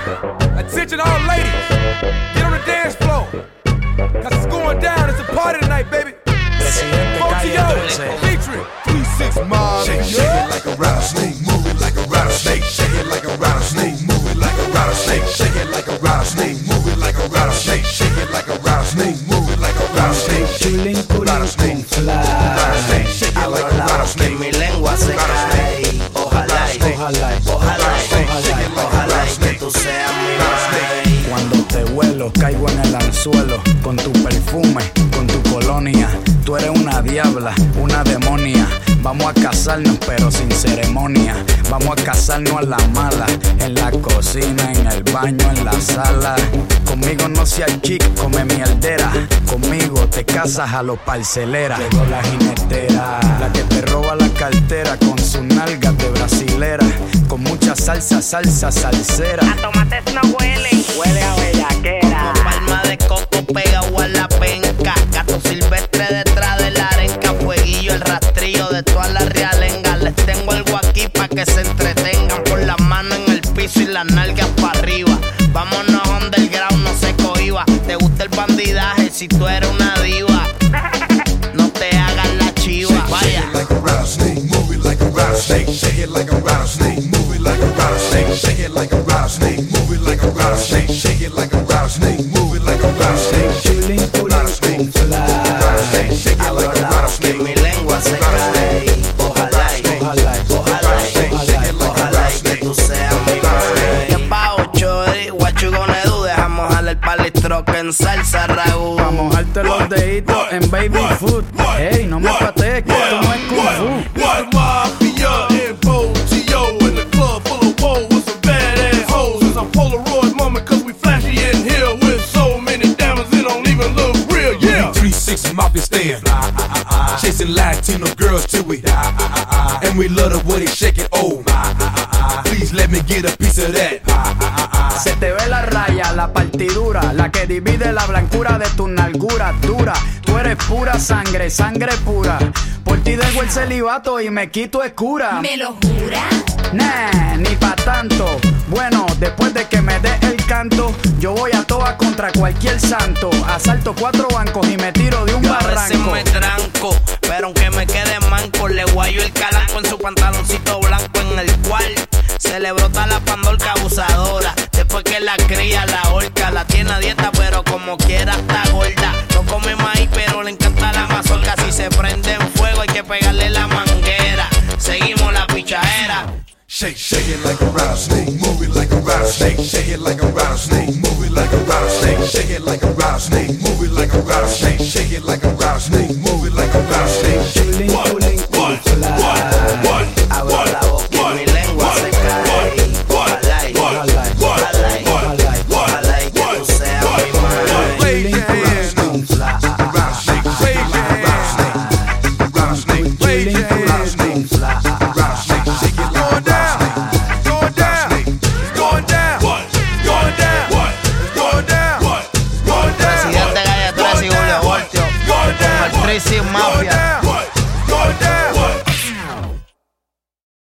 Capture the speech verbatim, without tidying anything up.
Attention all ladies, get on the dance floor. Cause it's going down, it's a party tonight, baby. Presidente Calle trece. Featuring three six Mob. Shake, shake it like a rattlesnake, move it like a rattlesnake. Shake it like a rattlesnake, move it like a rattlesnake. Shake it like a rattlesnake, move it like a rattlesnake. Shake it like a rattlesnake, move it like a rattlesnake. Chulín, culín, con fly. Shake it like a rattlesnake. Mi lengua se cae. Ojalá, y- Ojalá, y- ojalá, y- ojalá, ojalá y que tú seas mi madre. Cuando te vuelo, caigo en el anzuelo. Con tu perfume, con tu colonia. Tú eres una diabla, una demonia. Vamos a casarnos pero sin ceremonia. Vamos a casarnos a la mala. En la cocina, en el baño, en la sala. Conmigo no seas chic, come mierdera. Conmigo te casas a los parceleras. Llegó la jinetera, la que te roba la cartera. Con sus nalgas de brasilera. Con mucha salsa, salsa, salsera. A tomates no huelen, huele a bellaquera. Como palma de coco pegado a la penca. Gato silvestre detrás de la arenca. Fueguillo, el rastrillo de todas las realengas. Les tengo algo aquí pa' que se entretengan. Por las manos en el piso y las nalgas pa' arriba. Vámonos underground, no se cohiba. Te gusta el bandidaje si tú eres una diva. No te hagas la chiva. Vaya. Shake it like a rattlesnake, move it like a rattlesnake. Shake it like a rattlesnake, move it like a rattlesnake. Shake it like a rattlesnake, move it like a rattlesnake. Shake it like a rattlesnake, move it like a rattlesnake. Chulín, culín, con fly. Shake it like a Que rattlesnake. mi lengua se cae. Ojalá, y- Ojalá, y- ojalá, y- ojalá, ojalá y que tú seas mi madre. ¿Qué pago, chori? What you gonna do? Dejamos jalar el palistroque en salsa ragú. Pa' mojarte los deditos en baby food. Ey, no me patees que esto no es kung fu. What mafia and Bo T O in the club full of woe with some badass hoes. It's a Polaroid moment cause we flashy in here with so many diamonds it don't even look real, yeah. three six Mafia stand, chasing Latino girls till we die. And we love the way they shake it, oh. Please let me get a piece of that. Se te ve la raya, la partidura, la que divide la blancura de tu nalgura dura. Tú eres pura sangre, sangre pura. Por ti dejo el celibato y me quito escura. ¿Me lo jura? Nah, ni pa' tanto. Bueno, después de que me dé el canto, yo voy a toa contra cualquier santo. Asalto cuatro bancos y me tiro de un Yo a veces barranco. me tranco, pero aunque me quede manco, le guayo el calanco en su pantaloncito blanco en el cual se le brota la pandorca abusadora. Después que la cría, la horca, la tiene a dieta, pero como quiera está gorda. No come maíz, pero le encanta la mazorca. Si se prende en fuego hay que pegarle la manguera. Seguimos la pichadera. Shake, shake it like a rattlesnake, move it like a rattlesnake. Shake it like a rattlesnake, move it like a rattlesnake. Shake it like a rattlesnake, move it like a rattlesnake. Shake it like a rattlesnake, move it